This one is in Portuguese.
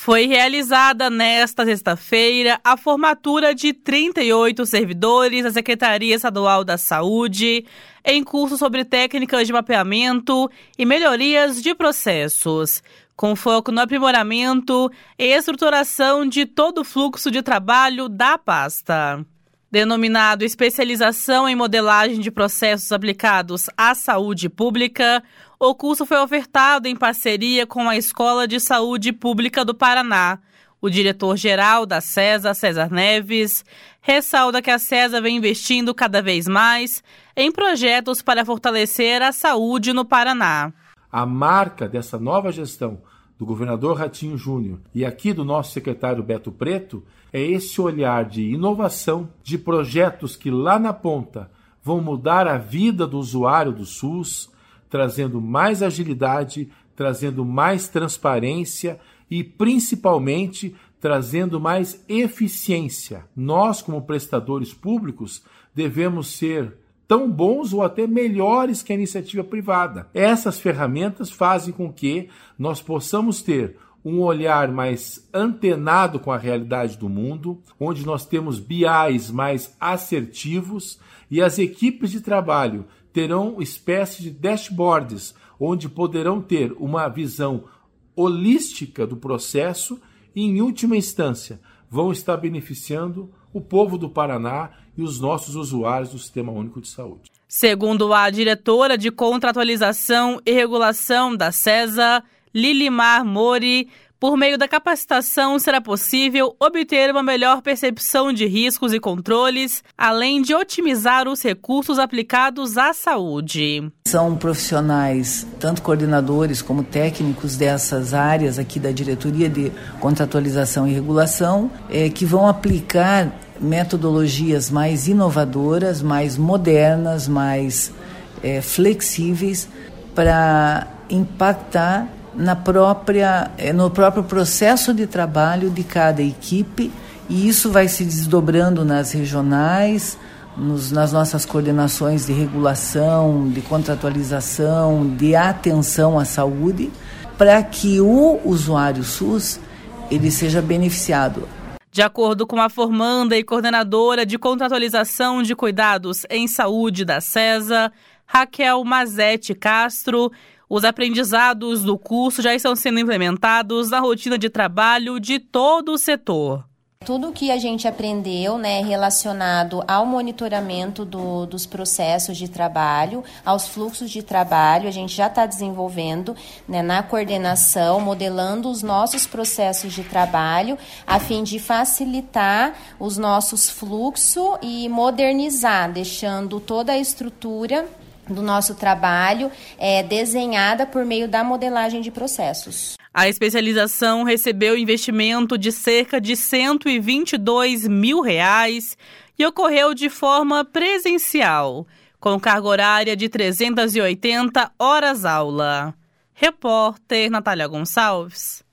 Foi realizada nesta sexta-feira a formatura de 38 servidores da Secretaria Estadual da Saúde em curso sobre técnicas de mapeamento e melhorias de processos, com foco no aprimoramento e estruturação de todo o fluxo de trabalho da pasta. Denominado Especialização em Modelagem de Processos Aplicados à Saúde Pública, o curso foi ofertado em parceria com a Escola de Saúde Pública do Paraná. O diretor-geral da SESA, César Neves, ressalta que a SESA vem investindo cada vez mais em projetos para fortalecer a saúde no Paraná. A marca dessa nova gestão do governador Ratinho Júnior e aqui do nosso secretário Beto Preto é esse olhar de inovação, de projetos que lá na ponta vão mudar a vida do usuário do SUS, trazendo mais agilidade, trazendo mais transparência e principalmente trazendo mais eficiência. Nós, como prestadores públicos, devemos ser tão bons ou até melhores que a iniciativa privada. Essas ferramentas fazem com que nós possamos ter um olhar mais antenado com a realidade do mundo, onde nós temos BIs mais assertivos e as equipes de trabalho terão espécies de dashboards, onde poderão ter uma visão holística do processo e, em última instância, vão estar beneficiando o povo do Paraná e os nossos usuários do Sistema Único de Saúde. Segundo a diretora de Contratualização e Regulação da SESA, Lilimar Mori, por meio da capacitação será possível obter uma melhor percepção de riscos e controles, além de otimizar os recursos aplicados à saúde. São profissionais, tanto coordenadores como técnicos dessas áreas aqui da Diretoria de Contratualização e Regulação, que vão aplicar metodologias mais inovadoras, mais modernas, mais flexíveis para impactar no próprio processo de trabalho de cada equipe, e isso vai se desdobrando nas regionais, nas nossas coordenações de regulação, de contratualização, de atenção à saúde, para que o usuário SUS ele seja beneficiado. De acordo com a formanda e coordenadora de contratualização de cuidados em saúde da SESA, Raquel Mazetti Castro, os aprendizados do curso já estão sendo implementados na rotina de trabalho de todo o setor. Tudo o que a gente aprendeu, relacionado ao monitoramento dos processos de trabalho, aos fluxos de trabalho, a gente já está desenvolvendo na coordenação, modelando os nossos processos de trabalho, a fim de facilitar os nossos fluxos e modernizar, deixando toda a estrutura do nosso trabalho desenhada por meio da modelagem de processos. A especialização recebeu investimento de cerca de R$122 mil e ocorreu de forma presencial, com carga horária de 380 horas-aula. Repórter Natália Gonçalves.